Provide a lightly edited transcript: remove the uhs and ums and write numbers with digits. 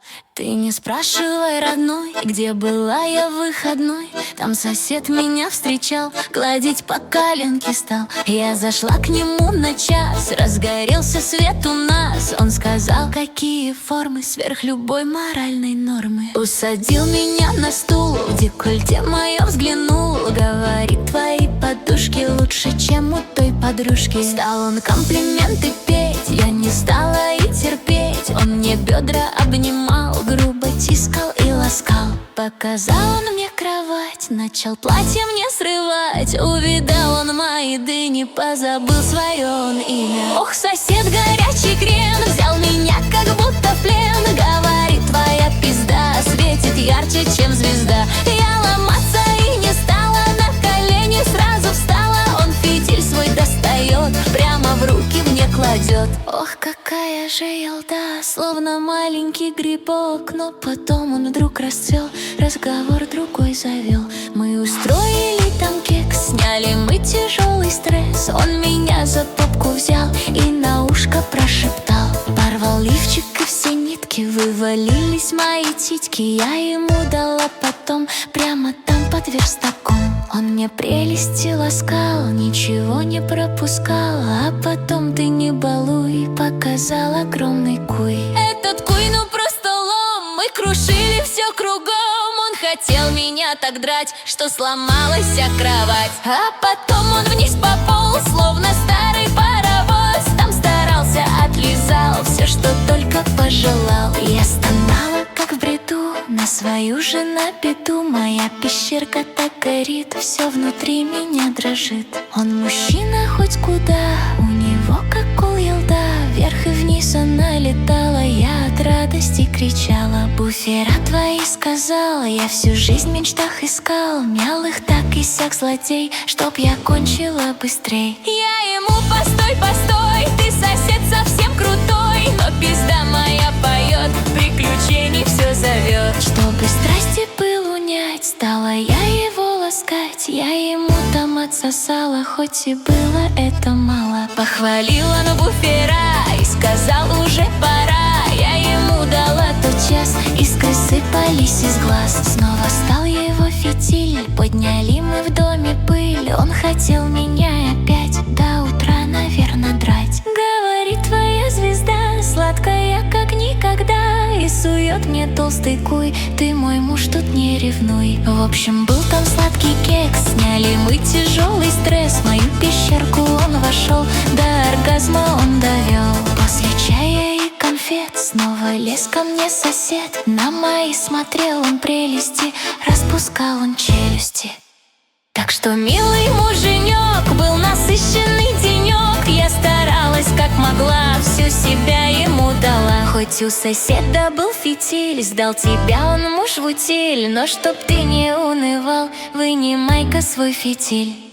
Ты не спрашивай, родной, где была я в выходной. Там сосед меня встречал, гладить по коленке стал. Я зашла к нему на час, разгорелся свет у нас. Он сказал, какие формы сверх любой моральной нормы. Усадил меня на стул, в декольте моем взглянул. Говорит, твои подушки лучше, чем у той подружки. Стал он комплименты петь, я не стала и терпеть. Он мне бедра обнимал, грубо тискал и ласкал. Показал он мне кровать, начал платье мне срывать. Увидал он мои дыни, позабыл свое он имя. Ох, сосед, горячий крем, взял меня как будто в плен. Говорит, твоя пизда светит ярче, чем звезда. Я ломаться и не стала, на колени сразу встала. Он фитиль свой достает, прямо в руки мне кладет. Ох, какая же елда, словно маленький грибок. Но потом он вдруг расцвел, разговор другой завел. Мы устроили там кекс, сняли мы тяжелый стресс. Он меня за попку взял и на ушко прошептал. Порвал лифчик и все нитки, вывалились мои титьки. Я ему дала потом, прямо там под верстаком. Он мне прелести ласкал, ничего не пропускал. А потом ты не балуй, показал огромный куй. Этот куй, ну просто лом, мы крушили все кругом. Он хотел меня так драть, что сломалась вся кровать. А потом он вниз пополз, словно старый паровоз. Там старался, отлизал все, что только пожелал. Я стонала, как в бреду, на свою же на беду. Моя пещерка так горит, все внутри меня дрожит. Он мужчина хоть куда, у него как кол елда. Вверх и вниз она летала, я от радости кричала. Буфера твои сказала, я всю жизнь в мечтах искал. Мял их так и сяк злодей, чтоб я кончила быстрей. Я ему, постой, постой, ты сосед совсем крутой. Но пизда моя поет, приключений все зовет. Чтобы страсти пыл унять, стала я его ласкать. Я ему там отсосала, хоть и было это мало. Похвалила на буфера и сказал, уже пора. Я ему дала тот час, искры сыпались из глаз. Снова стал его фитиль, подняли мы в доме пыль. Он хотел меня опять до утра, наверное, драть. Говорит, твоя звезда сладкая, как никогда. И сует мне толстый куй, ты мой муж, тут не ревнуй. В общем, был там сладкий кекс, сняли мы тяжелый стресс. В мою пещерку он вошел, до оргазма он довел. После чая и конфет снова лез ко мне сосед. На мои смотрел он прелести, распускал он челюсти. Так что, милый муженек, был насыщенный денек. Я старалась как могла, всю себя ему дала. Хоть у соседа был фитиль, сдал тебя он муж в утиль. Но чтоб ты не унывал, вынимай-ка свой фитиль.